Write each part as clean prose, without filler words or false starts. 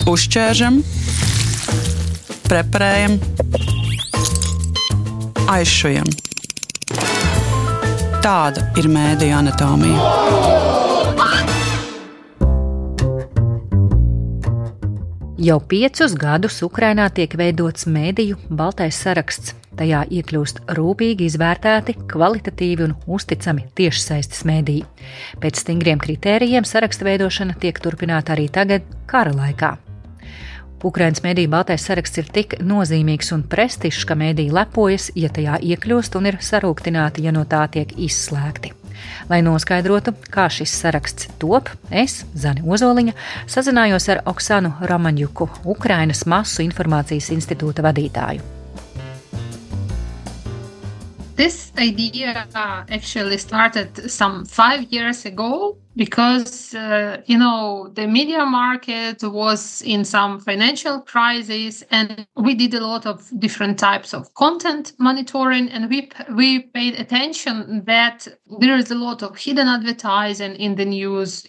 Uzķēršam, preparējam, aizšujam. Tāda ir mēdīju anatomija. Jau 5 gadus Ukrainā tiek veidots mēdīju baltais saraksts. Tajā iekļūst rūpīgi izvērtēti, kvalitatīvi un uzticami tiešsaistes mēdīji. Pēc stingriem kritērijiem saraksta veidošana tiek turpināta arī tagad, kara laikā. Ukrainas mēdīju baltais saraksts ir tik nozīmīgs un prestižs, ka mēdīji lepojas, ja tajā iekļūst, un ir sarūktināti, ja no tā tiek izslēgti. Lai noskaidrotu, kā šis saraksts top, es, Zane Ozoliņa, sazinājos ar Oksanu Romaņjuku, Ukrainas masu informācijas institūta vadītāju. This idea actually started some 5 years ago because, the media market was in some financial crisis, and we did a lot of different types of content monitoring, and we paid attention that there is a lot of hidden advertising in the news,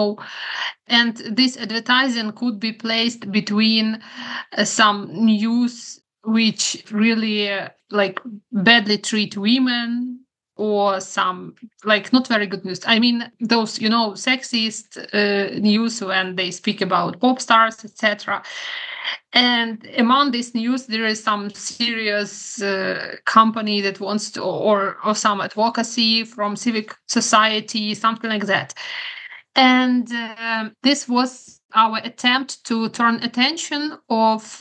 and this advertising could be placed between some news which really badly treat women, or some not very good news. I mean, those sexist news when they speak about pop stars, etc. And among this news, there is some serious company that wants to, or some advocacy from civic society, something like that. And this was our attempt to turn attention of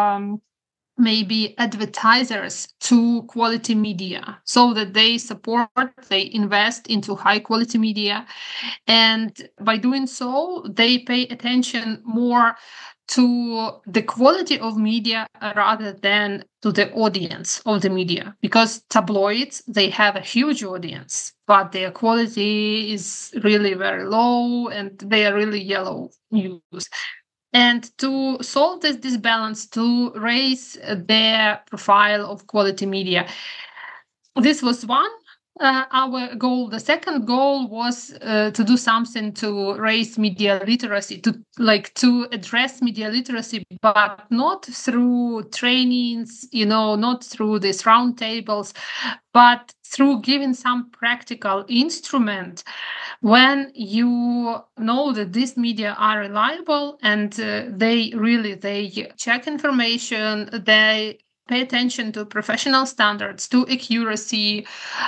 maybe advertisers to quality media, so that they invest into high quality media. And by doing so, they pay attention more to the quality of media rather than to the audience of the media. Because tabloids, they have a huge audience, but their quality is really very low, and they are really yellow news. And to solve this disbalance, to raise their profile of quality media, this was one our goal. The second goal was to do something to raise media literacy, to address media literacy, but not through trainings, not through these roundtables, but through giving some practical instrument. When you know that these media are reliable and they check information, they pay attention to professional standards, to accuracy,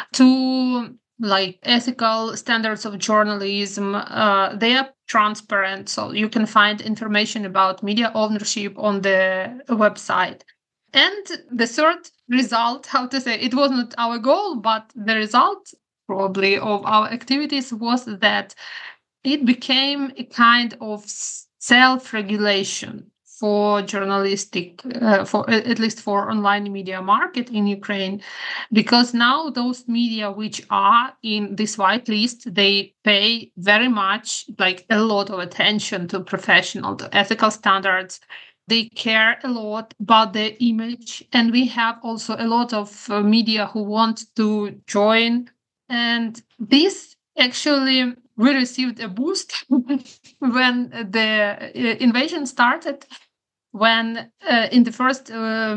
to ethical standards of journalism. They are transparent, so you can find information about media ownership on the website. And the third result, it was not our goal, but the result probably of our activities was that it became a kind of self-regulation for journalistic, at least for online media market in Ukraine, because now those media which are in this white list, they pay very much, a lot of attention to professional, to ethical standards. They care a lot about their image, and we have also a lot of media who want to join. And this actually, we received a boost when the invasion started. When in the first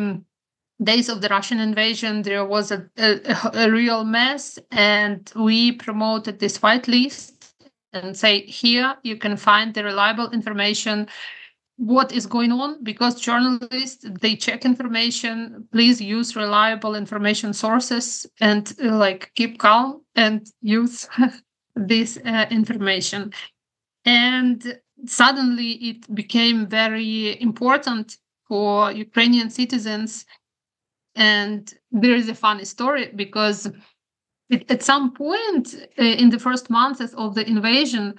days of the Russian invasion, there was a real mess, and we promoted this white list and say, here you can find the reliable information, what is going on, because journalists, they check information. Please use reliable information sources and keep calm and use this information. And suddenly it became very important for Ukrainian citizens. And there is a funny story, because at some point in the first months of the invasion,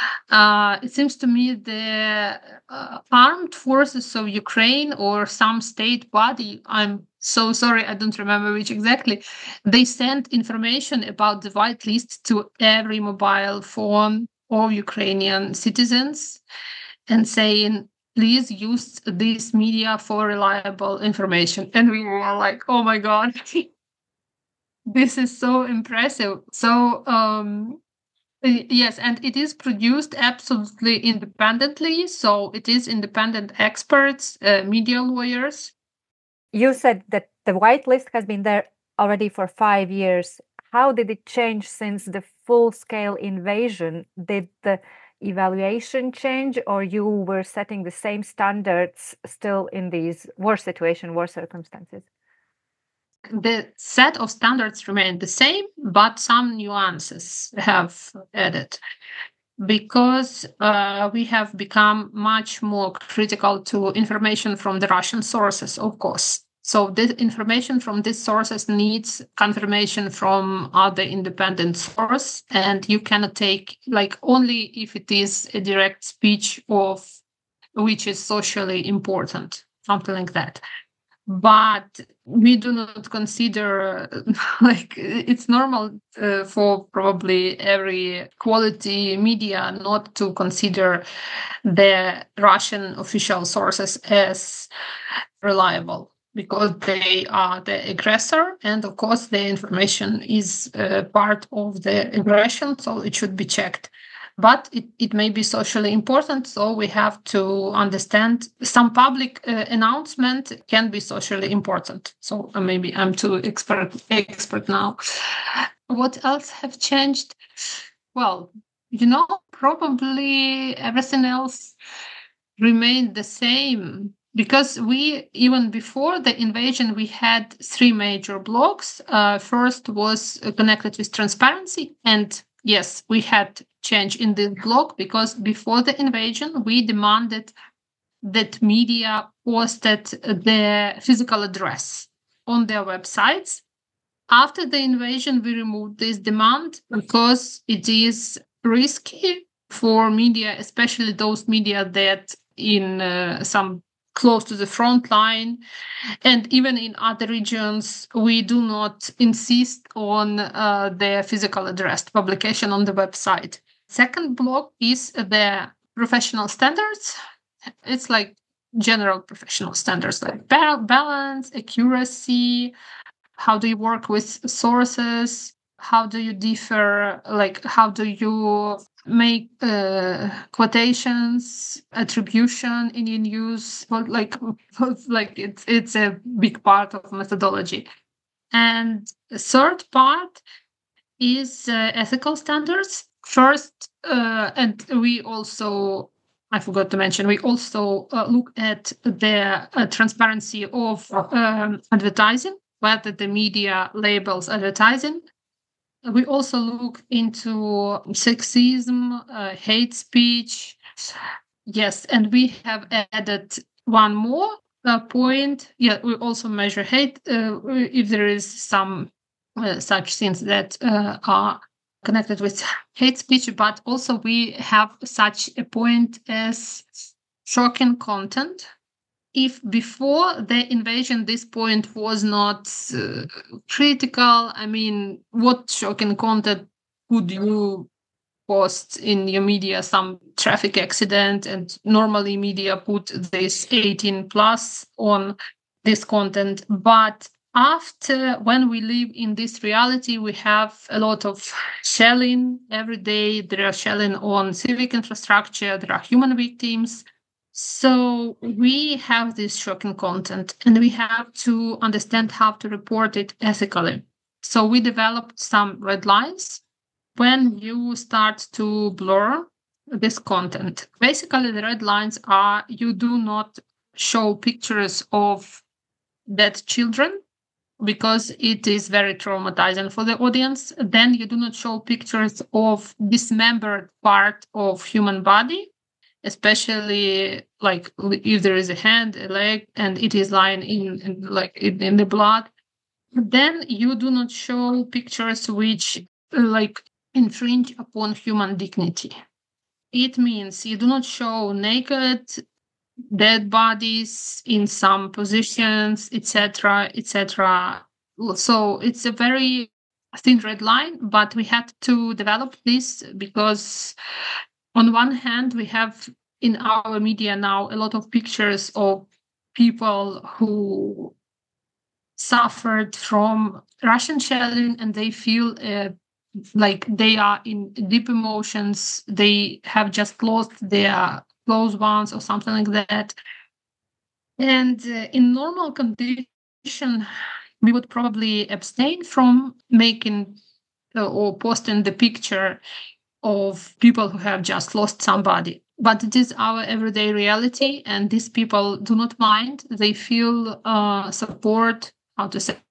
it seems to me the armed forces of Ukraine or some state body, I'm so sorry, I don't remember which exactly, they sent information about the white list to every mobile phone of Ukrainian citizens and saying, please use this media for reliable information. And we were like, oh my God. This is so impressive. So Yes, and it is produced absolutely independently. So it is independent experts, media lawyers. You said that the whitelist has been there already for 5 years. How did it change since the full-scale invasion? Did the evaluation change, or you were setting the same standards still in these war circumstances? The set of standards remain the same, but some nuances have added because we have become much more critical to information from the Russian sources, of course. So the information from these sources needs confirmation from other independent source, and you cannot take only if it is a direct speech of which is socially important, something like that. But we do not consider it's normal for probably every quality media not to consider the Russian official sources as reliable because they are the aggressor, and of course the information is part of the aggression, so it should be checked. But it may be socially important, so we have to understand some public announcement can be socially important. So maybe I'm too expert now. What else have changed? Well, probably everything else remained the same because we, even before the invasion, we had three major blocks. First was connected with transparency, and yes, we had change in the block because before the invasion, we demanded that media posted their physical address on their websites. After the invasion, we removed this demand because it is risky for media, especially those media that in some close to the front line. And even in other regions, we do not insist on their physical address publication on the website. Second block is the professional standards. It's like general professional standards like balance, accuracy, how do you work with sources, how do you differ, how do you make quotations, attribution in your news, it's a big part of methodology. And the third part is ethical standards. First, and we also, I forgot to mention, we also look at the transparency of advertising, whether the media labels advertising. We also look into sexism, hate speech. Yes, and we have added one more point. Yeah, we also measure hate if there is some such things that are connected with hate speech, but also we have such a point as shocking content. If before the invasion this point was not critical, I mean, what shocking content would you post in your media? Some traffic accident, and normally media put this 18 plus on this content. But after, when we live in this reality, we have a lot of shelling every day. There are shelling on civic infrastructure, there are human victims. So we have this shocking content and we have to understand how to report it ethically. So we developed some red lines when you start to blur this content. Basically, the red lines are you do not show pictures of dead children because it is very traumatizing for the audience. Then you do not show pictures of dismembered part of human body, especially like if there is a hand, a leg, and it is lying in the blood. Then you do not show pictures which infringe upon human dignity. It means you do not show naked, dead bodies in some positions, etc., etc. So it's a very thin red line, but we had to develop this because on one hand, we have in our media now a lot of pictures of people who suffered from Russian shelling and they feel a like they are in deep emotions. They have just lost their close ones or something like that. And in normal condition, we would probably abstain from making or posting the picture of people who have just lost somebody. But it is our everyday reality, and these people do not mind. They feel support, how to say.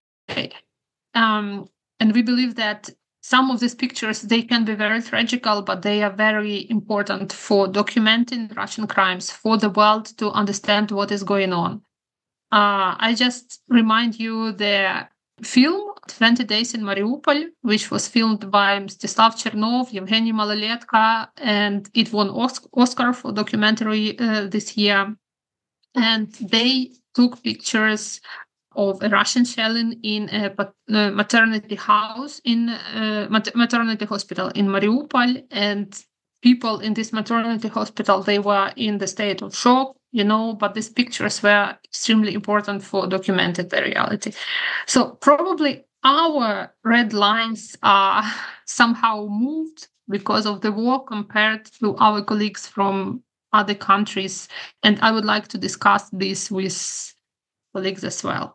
And we believe that some of these pictures, they can be very tragical, but they are very important for documenting Russian crimes, for the world to understand what is going on. I just remind you the film 20 Days in Mariupol, which was filmed by Mstislav Chernov, Evgeny Maloletka, and it won Oscar for documentary this year. And they took pictures of a Russian shelling in a maternity house in maternity hospital in Mariupol, and people in this maternity hospital, they were in the state of shock, but these pictures were extremely important for documenting the reality. So probably our red lines are somehow moved because of the war compared to our colleagues from other countries. And I would like to discuss this with colleagues as well.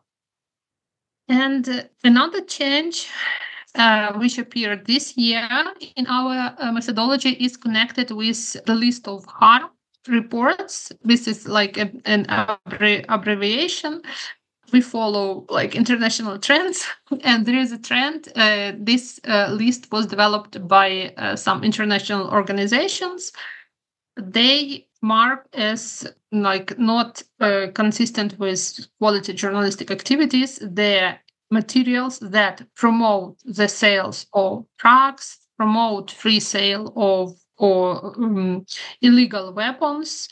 And another change which appeared this year in our methodology is connected with the list of harm reports. This is like an abbreviation. We follow like international trends, and there is a trend. This list was developed by some international organizations. They mark as like not consistent with quality journalistic activities the materials that promote the sales of drugs, promote free sale of illegal weapons,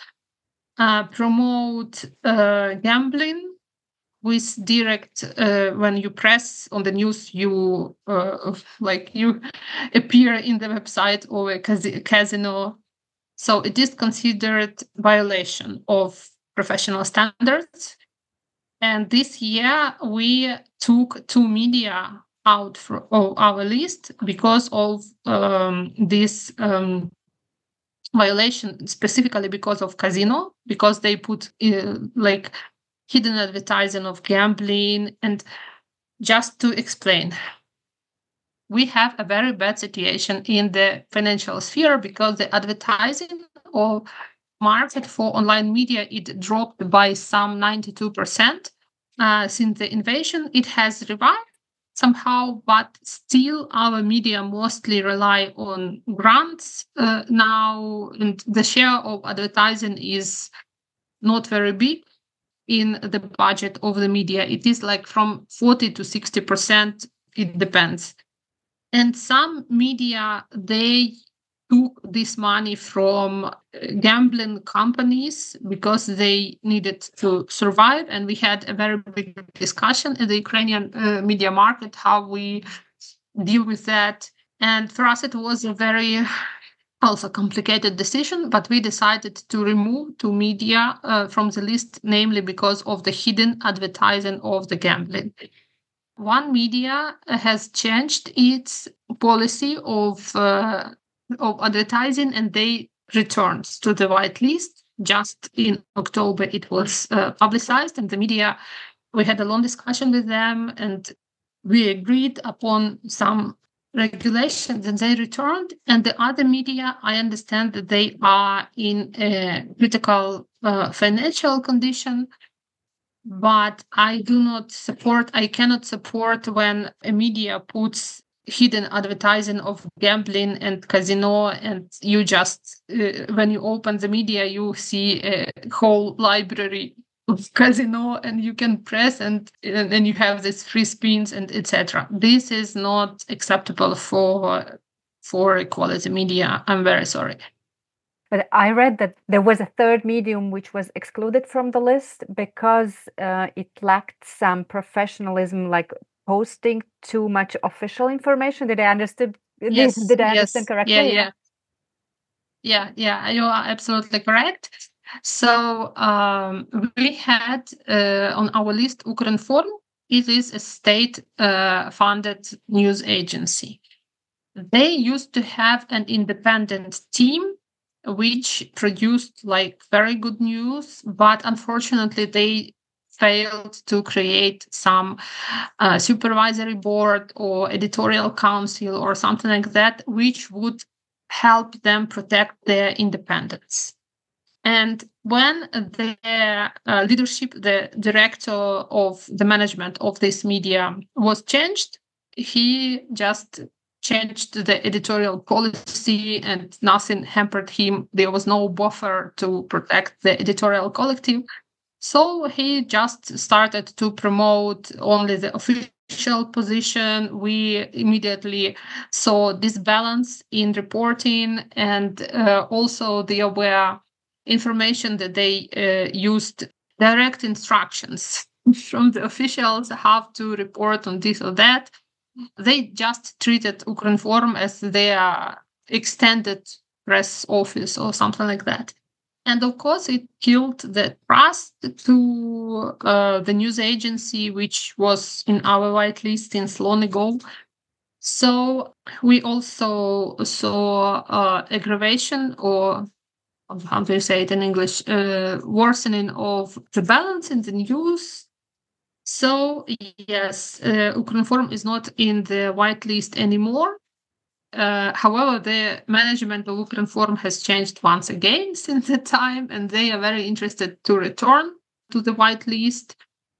promote gambling with direct when you press on the news, you you appear in the website of a casino. So it is considered violation of professional standards. And this year we took 2 media out of our list because of this violation, specifically because of casino, because they put hidden advertising of gambling. And just to explain, we have a very bad situation in the financial sphere because the advertising or market for online media, it dropped by some 92% since the invasion. It has revived somehow, but still our media mostly rely on grants now, and the share of advertising is not very big in the budget of the media. It is like from 40 to 60%, it depends. And some media, they took this money from gambling companies because they needed to survive. And we had a very big discussion in the Ukrainian media market, how we deal with that. And for us, it was a very also complicated decision, but we decided to remove 2 media from the list, namely because of the hidden advertising of the gambling. One media has changed its policy of advertising, and they returned to the whitelist. Just in October, it was publicized, and the media, we had a long discussion with them, and we agreed upon some regulations, and they returned. And the other media, I understand that they are in a critical financial condition. But I cannot support when a media puts hidden advertising of gambling and casino, and you just, when you open the media, you see a whole library of casino, and you can press and you have these free spins and etc. This is not acceptable for quality media. I'm very sorry. But I read that there was a third medium which was excluded from the list because it lacked some professionalism, like posting too much official information. Did I understand Yes, this? Did I understand correctly? Yeah, you are absolutely correct. So we had on our list Ukrinform. It is a state-funded news agency. they used to have an independent team which produced like very good news, but unfortunately they failed to create some supervisory board or editorial council or something like that, which would help them protect their independence. And when the leadership, the director of the management of this media was changed, he just changed the editorial policy and nothing hampered him. There was no buffer to protect the editorial collective. So he just started to promote only the official position. We immediately saw this balance in reporting, and also there were information that they used direct instructions from the officials how to report on this or that. They just treated Ukrinform as their extended press office or something like that. And of course, it killed the trust to the news agency, which was in our whitelist since long ago. So we also saw aggravation, or how do you say it in English, worsening of the balance in the news. So yes, Ukrinform is not in the whitelist anymore. However, the management of Ukrinform has changed once again since that time, and they are very interested to return to the whitelist.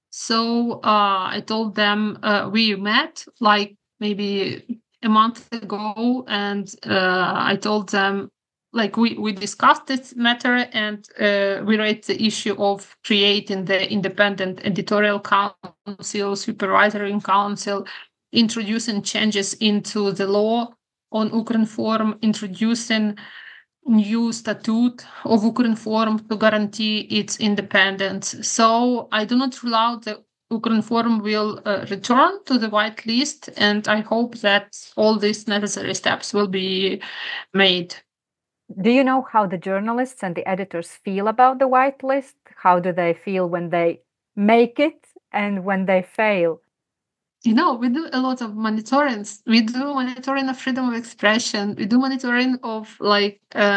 So I told them we met like maybe a month ago, and I told them like we discussed this matter, and we raised the issue of creating the independent editorial council, supervisory council, introducing changes into the law on Ukrinform, introducing new statute of Ukrinform to guarantee its independence. So I do not rule out that Ukrinform will return to the whitelist, and I hope that all these necessary steps will be made. Do you know how the journalists and the editors feel about the whitelist? How do they feel when they make it and when they fail? You know, we do a lot of monitorings. We do monitoring of freedom of expression. We do monitoring of like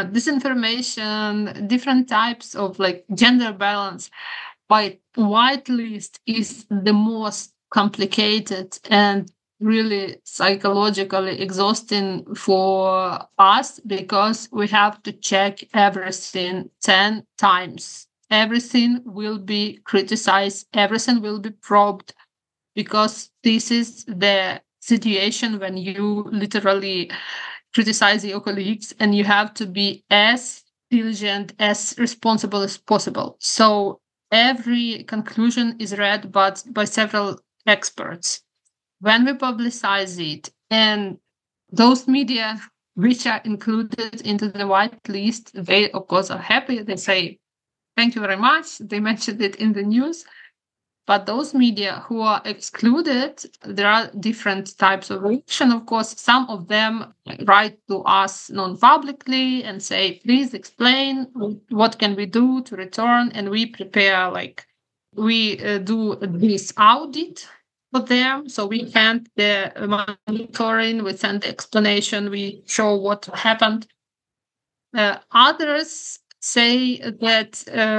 disinformation, different types of like gender balance. But whitelist is the most complicated and really psychologically exhausting for us, because we have to check everything 10 times. Everything will be criticized. Everything will be probed, because this is the situation when you literally criticize your colleagues, and you have to be as diligent, as responsible as possible. So every conclusion is read by several experts. When we publicize it, and those media which are included into the whitelist, they of course are happy. They say, thank you very much. They mentioned it in the news. But those media who are excluded, there are different types of reaction. Of course, some of them write to us non-publicly and say, please explain what can we do to return. And we prepare, like, we do this audit for them. So we send the monitoring, we send the explanation, we show what happened. Others say that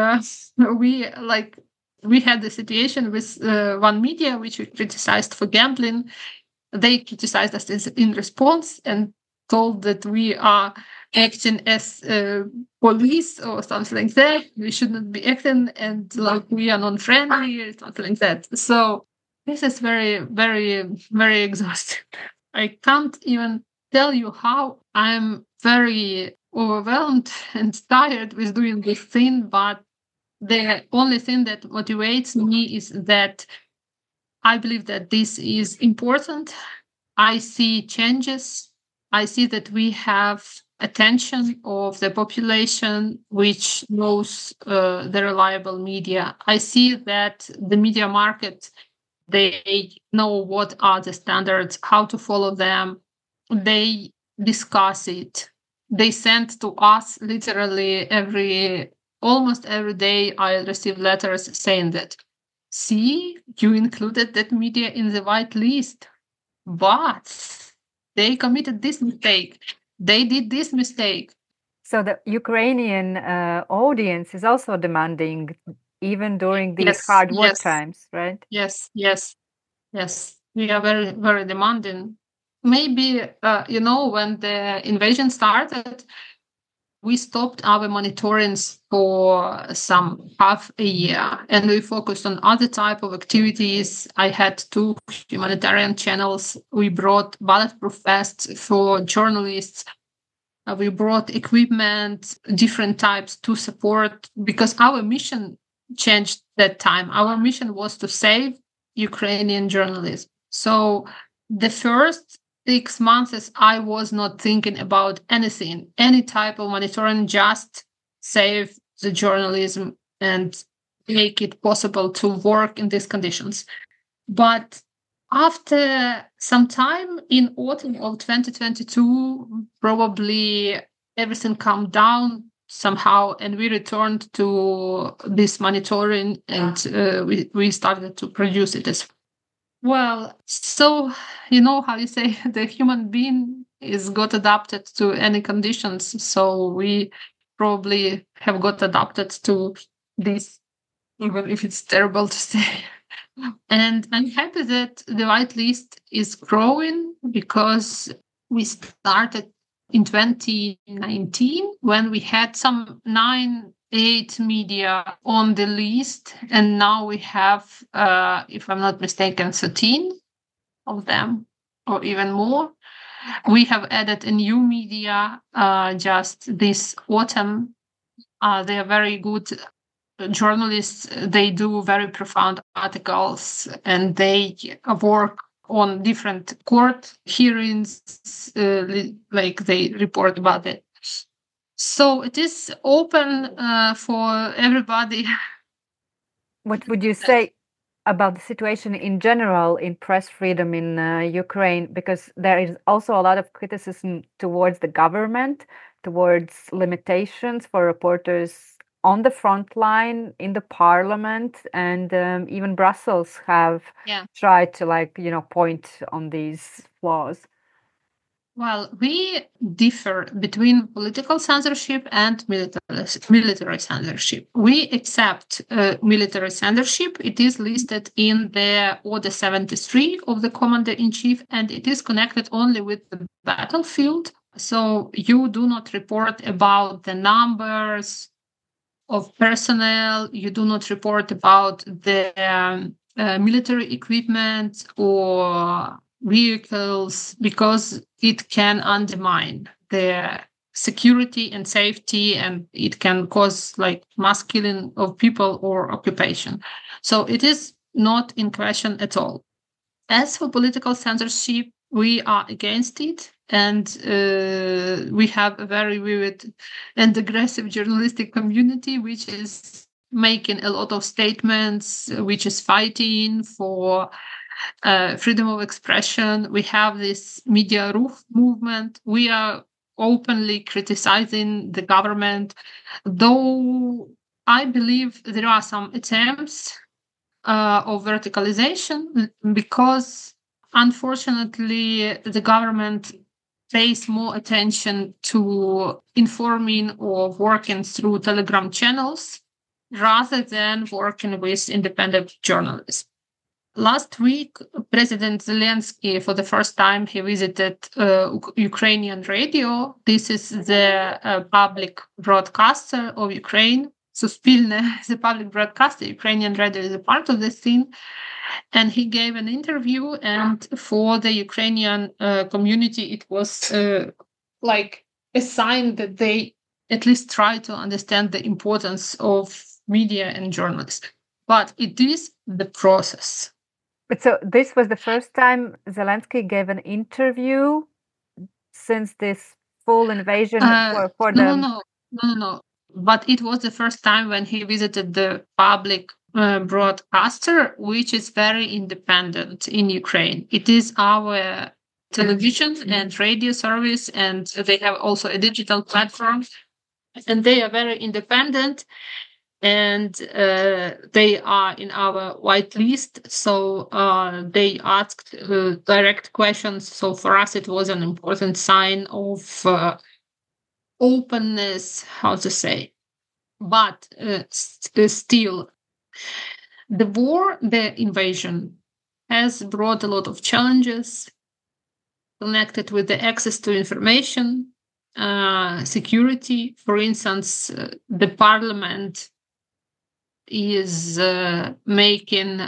we had the situation with one media which we criticized for gambling. They criticized us in response and told that we are acting as police or something like that. We should not be acting, and like we are non-friendly or something like that. So this is very, very, very exhausting. I can't even tell you how I'm very overwhelmed and tired with doing this thing, but the only thing that motivates me is that I believe that this is important. I see changes. I see that we have attention of the population which knows the reliable media. I see that the media market, they know what are the standards, how to follow them. They discuss it. They send to us literally almost every day. I receive letters saying that, see, you included that media in the whitelist, but they committed this mistake. They did this mistake. So the Ukrainian audience is also demanding, even during these hard war times, right? Yes. We are very, very demanding. Maybe, when the invasion started, we stopped our monitorings for some half a year, and we focused on other type of activities. I had 2 humanitarian channels. We brought bulletproof vests for journalists. We brought equipment, different types to support, because our mission changed that time. Our mission was to save Ukrainian journalism. So the first 6 months, I was not thinking about anything, any type of monitoring, just save the journalism and make it possible to work in these conditions. But after some time in autumn of 2022, probably everything calmed down somehow, and we returned to this monitoring, and we started to produce it as well. So, how you say, the human being is got adapted to any conditions. So we probably have got adapted to this, even if it's terrible to say. And I'm happy that the whitelist is growing, because we started in 2019 when we had some 8 media on the list, and now we have, if I'm not mistaken, 13 of them, or even more. We have added a new media just this autumn. They are very good journalists. They do very profound articles, and they work on different court hearings, like they report about it. So it is open for everybody. What would you say about the situation in general in press freedom in Ukraine? Because there is also a lot of criticism towards the government, towards limitations for reporters on the front line, in the parliament, and even Brussels have tried to point on these flaws. Well, we differ between political censorship and military censorship. We accept military censorship. It is listed in the Order 73 of the Commander-in-Chief, and it is connected only with the battlefield. So you do not report about the numbers of personnel. You do not report about the military equipment or vehicles, because it can undermine the security and safety, and it can cause mass killing of people or occupation. So it is not in question at all. As for political censorship, we are against it, and we have a very vivid and aggressive journalistic community, which is making a lot of statements, which is fighting for freedom of expression. We have this Media Ruch movement. We are openly criticizing the government, though I believe there are some attempts of verticalization, because unfortunately the government pays more attention to informing or working through Telegram channels rather than working with independent journalists. Last week, President Zelensky, for the first time, he visited Ukrainian radio. This is the public broadcaster of Ukraine. Suspilne, the public broadcaster, Ukrainian radio is a part of this thing. And he gave an interview, and for the Ukrainian community, it was like a sign that they at least try to understand the importance of media and journalists. But it is the process. But so this was the first time Zelensky gave an interview since this full invasion for them? No. But it was the first time when he visited the public broadcaster, which is very independent in Ukraine. It is our television and radio service, and they have also a digital platform, and they are very independent. And they are in our whitelist, so they asked direct questions. So for us, it was an important sign of openness, how to say. But still, the invasion, has brought a lot of challenges connected with the access to information, security. For instance, the parliament is making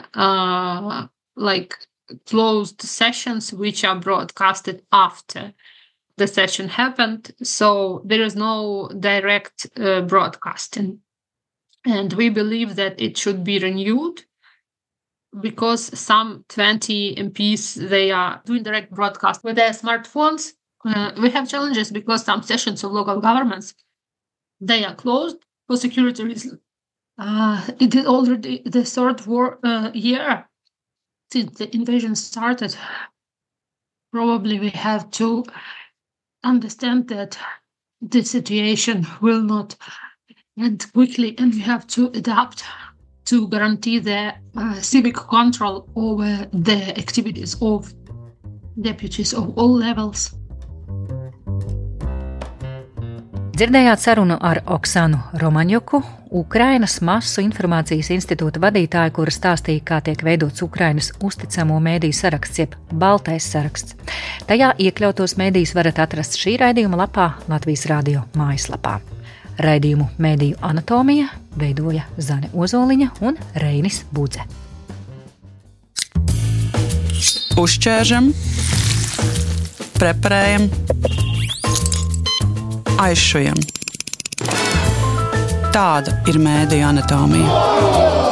closed sessions which are broadcasted after the session happened, so there is no direct broadcasting, and we believe that it should be renewed because some 20 MPs, they are doing direct broadcast with their smartphones. We have challenges because some sessions of local governments, they are closed for security reasons. It is already the third year since the invasion started. Probably we have to understand that the situation will not end quickly, and we have to adapt to guarantee the civic control over the activities of deputies of all levels. Dzirdējāt sarunu ar Oksanu Romaņuku, Ukrainas masu informācijas institūta vadītāju, kura stāstīja, kā tiek veidots Ukrainas uzticamo mēdīju saraksts, jeb baltais saraksts. Tajā iekļautos mēdījus varat atrast šī raidījuma lapā, Latvijas radio mājaslapā. Raidījumu Mēdīju anatomija veidoja Zane Ozoliņa un Reinis Budze. Uzķēršam, preparējam, aizšujam. Tāda ir mēdīju anatomija.